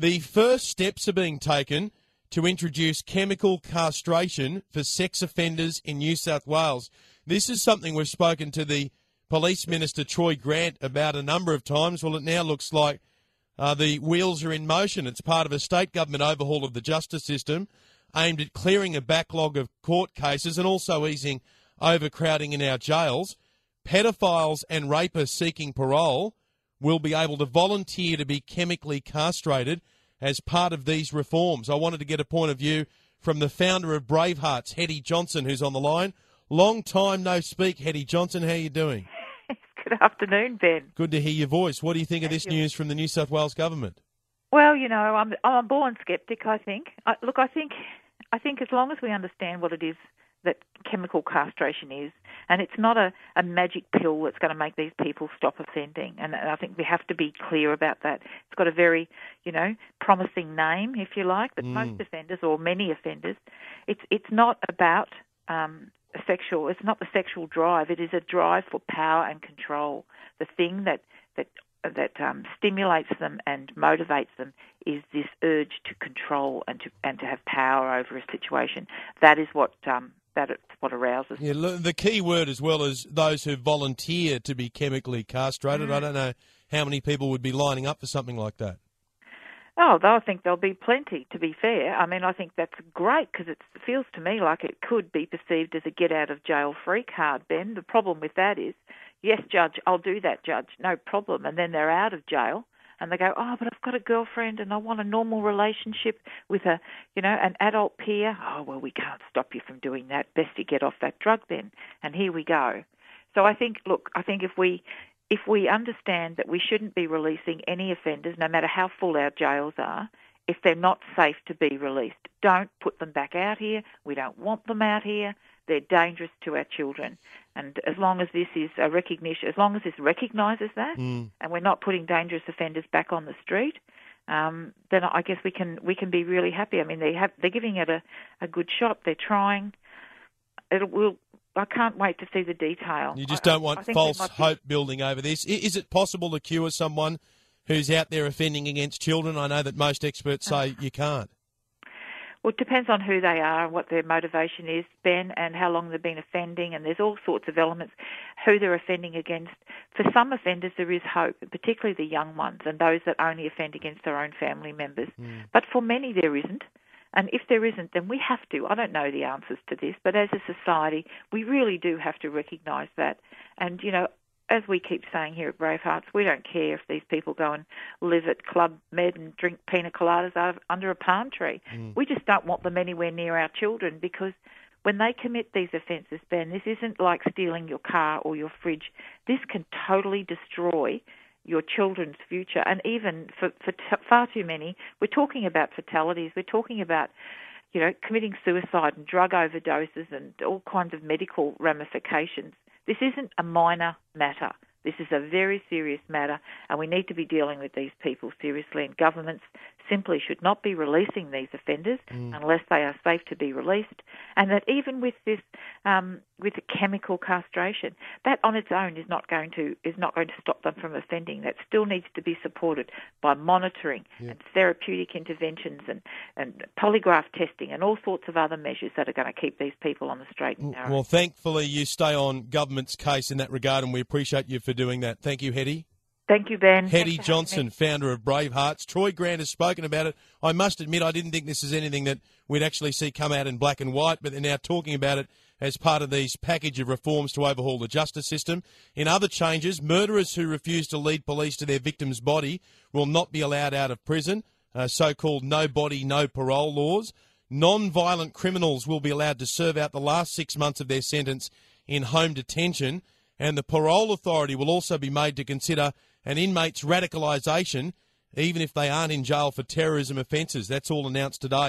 The first steps are being taken to introduce chemical castration for sex offenders in New South Wales. This is something we've spoken to the Police Minister, Troy Grant, about a number of times. Well, it now looks like the wheels are in motion. It's part of a state government overhaul of the justice system aimed at clearing a backlog of court cases and also easing overcrowding in our jails. Pedophiles and rapists seeking parole will be able to volunteer to be chemically castrated as part of these reforms. I wanted to get a point of view from the founder of Bravehearts, Hetty Johnson, who's on the line. Long time no speak, Hetty Johnson. How are you doing? Good afternoon, Ben. Good to hear your voice. What do you think of this news from the New South Wales government? Well, you know, I'm a born sceptic, I think. I think as long as we understand what it is that chemical castration is, and it's not a magic pill that's going to make these people stop offending, and I think we have to be clear about that. It's got a very, promising name, if you like, but most offenders, or many offenders, it's not about it's not the sexual drive. It is a drive for power and control. The thing that stimulates them and motivates them is this urge to control and to have power over a situation. That is what arouses. Yeah, the key word as well is those who volunteer to be chemically castrated. I don't know how many people would be lining up for something like that. Oh, I think there'll be plenty, to be fair. I mean, I think that's great because it feels to me like it could be perceived as a get-out-of-jail-free card, Ben. The problem with that is, yes, Judge, I'll do that, Judge, no problem. And then they're out of jail and they go, oh, but I've got a girlfriend and I want a normal relationship with an adult peer. Oh, well, we can't stop you from doing that. Best you get off that drug then. And here we go. So I think if we understand that we shouldn't be releasing any offenders, no matter how full our jails are, if they're not safe to be released, don't put them back out here. We don't want them out here. They're dangerous to our children. And as long as this is a recognition, as long as this recognises that, and we're not putting dangerous offenders back on the street, then I guess we can be really happy. I mean, they're giving it a good shot. They're trying. I can't wait to see the detail. You just don't want false hope building over this. Is it possible to cure someone who's out there offending against children? I know that most experts say you can't. Well, it depends on who they are and what their motivation is, Ben, and how long they've been offending, and there's all sorts of elements, who they're offending against. For some offenders, there is hope, particularly the young ones and those that only offend against their own family members. But for many, there isn't. And if there isn't, then we have to. I don't know the answers to this, but as a society, we really do have to recognise that. And, as we keep saying here at Bravehearts, we don't care if these people go and live at Club Med and drink pina coladas under a palm tree. We just don't want them anywhere near our children, because when they commit these offences, Ben, this isn't like stealing your car or your fridge. This can totally destroy your children's future. And even for far too many, we're talking about fatalities. We're talking about, committing suicide and drug overdoses and all kinds of medical ramifications. This isn't a minor matter. This is a very serious matter, and we need to be dealing with these people seriously, and governments simply should not be releasing these offenders unless they are safe to be released. And that even with this, with the chemical castration, that on its own is not going to stop them from offending. That still needs to be supported by monitoring and therapeutic interventions and polygraph testing and all sorts of other measures that are going to keep these people on the straight and narrow. Well, thankfully you stay on government's case in that regard, and we appreciate you for doing that. Thank you, Hetty. Thank you, Ben. Hetty Johnson, founder of Bravehearts. Troy Grant has spoken about it. I must admit, I didn't think this is anything that we'd actually see come out in black and white, but they're now talking about it as part of these package of reforms to overhaul the justice system. In other changes, murderers who refuse to lead police to their victim's body will not be allowed out of prison, so-called no body, no parole laws. Non-violent criminals will be allowed to serve out the last 6 months of their sentence in home detention, and the parole authority will also be made to consider an inmate's radicalisation, even if they aren't in jail for terrorism offences. That's all announced today.